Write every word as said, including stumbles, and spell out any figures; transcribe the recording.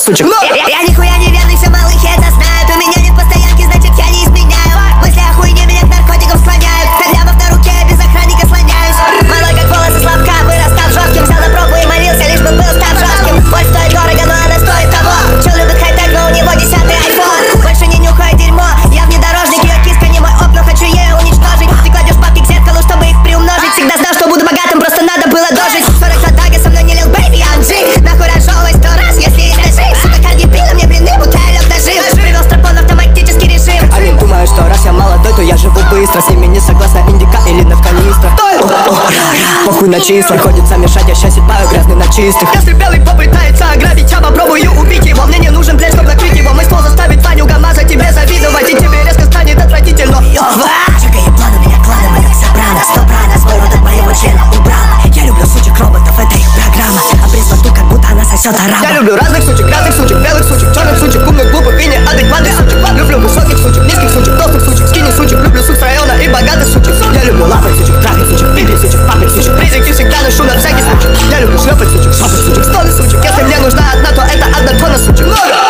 сучек. Я, я нихуя не верный, все малых это знают. У меня нет постоянки, значит я не изменяю. Мысли о хуйне меня к наркотикам склоняют. Когда на руке без охранника слоняюсь. Малой как волосы слабка, вырастал жестким. Взял на пробу и молился, лишь бы был став жестким. Боль стоит дорого, но она стоит того. Чел любит хай-тек, но у него десятый айфон. Больше не нюхаю дерьмо, я внедорожник. Ее киска не мой оп, но хочу ее уничтожить. Ты кладешь бабки к зеркалу, чтобы их приумножить. Всегда знал, что буду богатым, просто надо было дожить. Сорок тага со мной не лил, бэйби, I'm G. Нахуй разжевывай сто раз, если есть ножи. Сука, Карди Би, на мне блины, бутылек дожил. Привел стропон автоматический режим. Они думают, что раз я молодой, то я живу быстро. С ними не согласна индика или навканистра. Похуй на числа, приходится мешать, я счастье паю грязный на чистых. Если белый попытается ограбить, я попробую убить его. Мне не нужен блядь, чтобы накрыть его. Мой ствол заставит Ваню ГамАЗа тебе завидовать. И тебе резко станет отвратительно. Чекай еблан, у меня кланы, мы как собрано. Стопрано, свой рот от моего члена убрала. Я люблю сучек роботов, это их программа. Обрез во рту, как будто она сосет араба. Я люблю разных сучек, разных сучек, белых сучек, черных сучек, умных, глупых и неадекватных сучек. Люблю высоких сучек, низких сучек, толстых сучек, скини сучек. Люблю сук с района и богатых сучек. Я люблю лапать сучек, трахать сучек, пипить сучек, папать сучек. Призраки всегда ношу на всякий случай. Я люблю шлепать сучек, шопать сучек, стоны сучек. Если мне нужна одна, то это одна тонна сучек.